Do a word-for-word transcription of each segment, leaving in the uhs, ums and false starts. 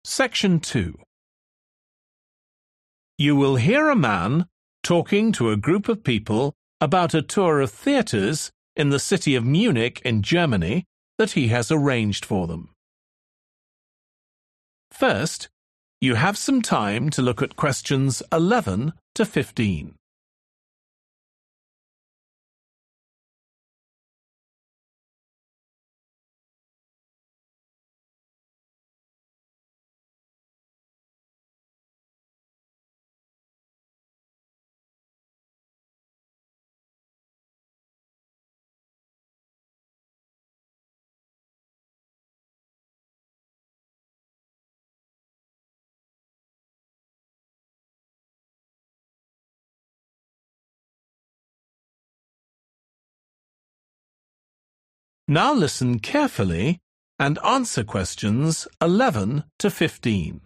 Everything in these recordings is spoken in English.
Section two. You will hear a man talking to a group of people about a tour of theatres in the city of Munich in Germany that he has arranged for them. First, you have some time to look at questions eleven to fifteen. Now listen carefully and answer questions eleven to fifteen.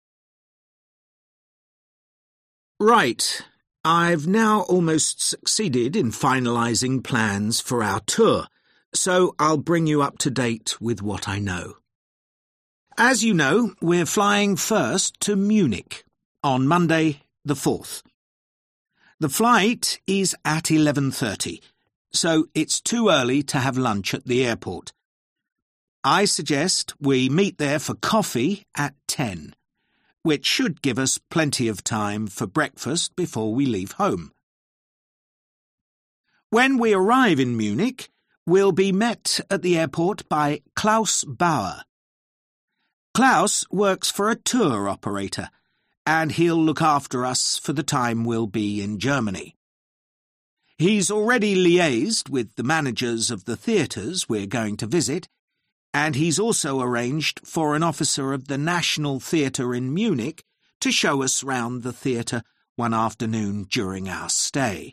Right. I've now almost succeeded in finalising plans for our tour, so I'll bring you up to date with what I know. As you know, we're flying first to Munich on Monday the fourth. The flight is at eleven thirty. So it's too early to have lunch at the airport. I suggest we meet there for coffee at ten, which should give us plenty of time for breakfast before we leave home. When we arrive in Munich, we'll be met at the airport by Klaus Bauer. Klaus works for a tour operator, and he'll look after us for the time we'll be in Germany. He's already liaised with the managers of the theatres we're going to visit, and he's also arranged for an officer of the National Theatre in Munich to show us round the theatre one afternoon during our stay.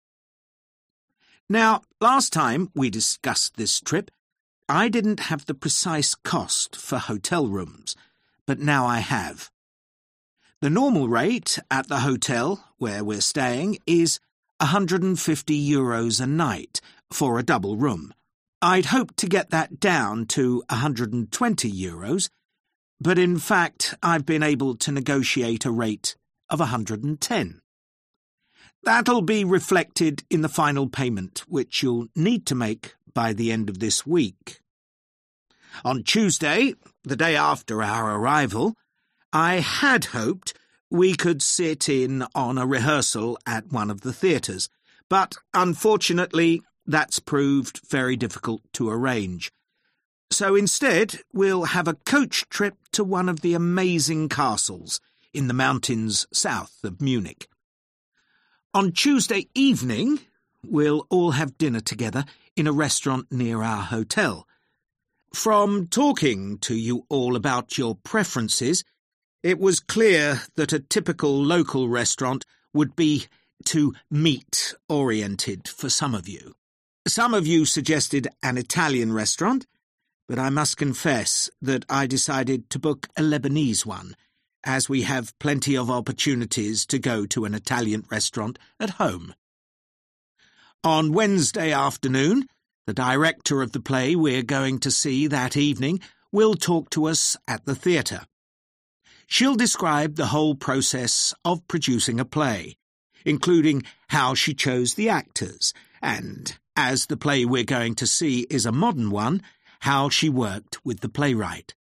Now, last time we discussed this trip, I didn't have the precise cost for hotel rooms, but now I have. The normal rate at the hotel where we're staying is one hundred fifty euros a night for a double room. I'd hoped to get that down to one hundred twenty euros, but in fact I've been able to negotiate a rate of one hundred ten. That'll be reflected in the final payment, which you'll need to make by the end of this week. On Tuesday, the day after our arrival, I had hoped we could sit in on a rehearsal at one of the theatres, but unfortunately that's proved very difficult to arrange. So instead we'll have a coach trip to one of the amazing castles in the mountains south of Munich. On Tuesday evening we'll all have dinner together in a restaurant near our hotel. From talking to you all about your preferences, it was clear that a typical local restaurant would be too meat-oriented for some of you. Some of you suggested an Italian restaurant, but I must confess that I decided to book a Lebanese one, as we have plenty of opportunities to go to an Italian restaurant at home. On Wednesday afternoon, the director of the play we're going to see that evening will talk to us at the theatre. She'll describe the whole process of producing a play, including how she chose the actors, and, as the play we're going to see is a modern one, how she worked with the playwright.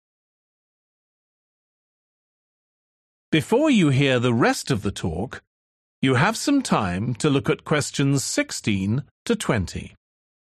Before you hear the rest of the talk, you have some time to look at questions sixteen to twenty.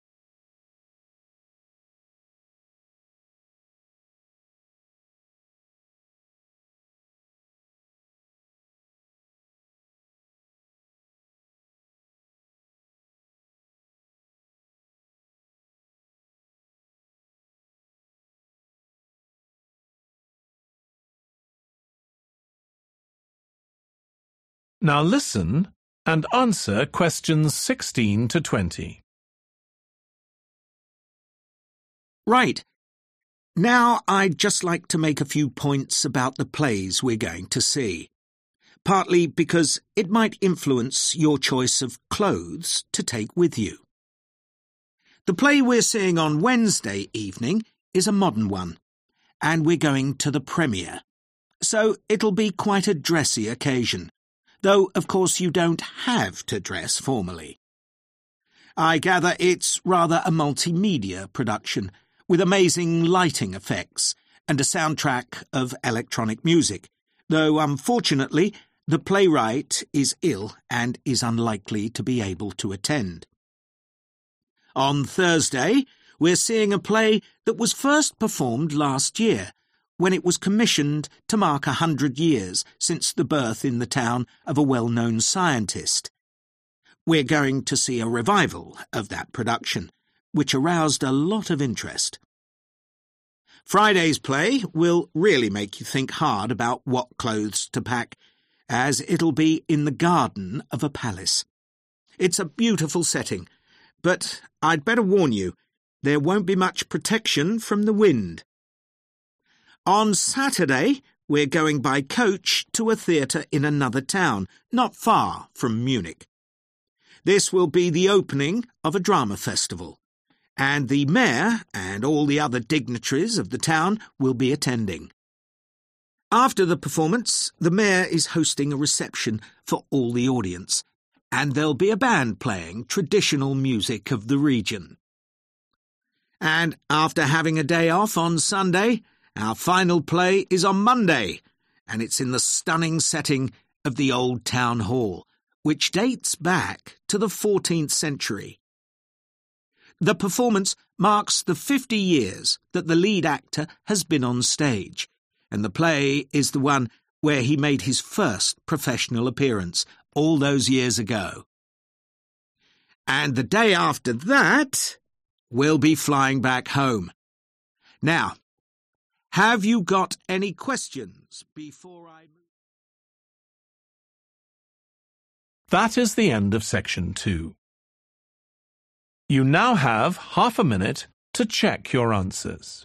Now listen and answer questions sixteen to twenty. Right. Now I'd just like to make a few points about the plays we're going to see, partly because it might influence your choice of clothes to take with you. The play we're seeing on Wednesday evening is a modern one, and we're going to the premiere. so it'll be quite a dressy occasion, though of course you don't have to dress formally. I gather it's rather a multimedia production, with amazing lighting effects and a soundtrack of electronic music, though unfortunately the playwright is ill and is unlikely to be able to attend. On Thursday, we're seeing a play that was first performed last year, when it was commissioned to mark a hundred years since the birth in the town of a well-known scientist. We're going to see a revival of that production, which aroused a lot of interest. Friday's play will really make you think hard about what clothes to pack, as it'll be in the garden of a palace. It's a beautiful setting, but I'd better warn you, there won't be much protection from the wind. On Saturday, we're going by coach to a theatre in another town, not far from Munich. This will be the opening of a drama festival, and the mayor and all the other dignitaries of the town will be attending. After the performance, the mayor is hosting a reception for all the audience, and there'll be a band playing traditional music of the region. And after having a day off on Sunday, our final play is on Monday, and it's in the stunning setting of the Old Town Hall, which dates back to the fourteenth century. The performance marks the fifty years that the lead actor has been on stage, and the play is the one where he made his first professional appearance all those years ago. And the day after that, we'll be flying back home. Now, have you got any questions before I move? That is the end of section two. You now have half a minute to check your answers.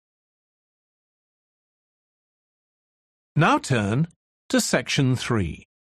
Now turn to section three.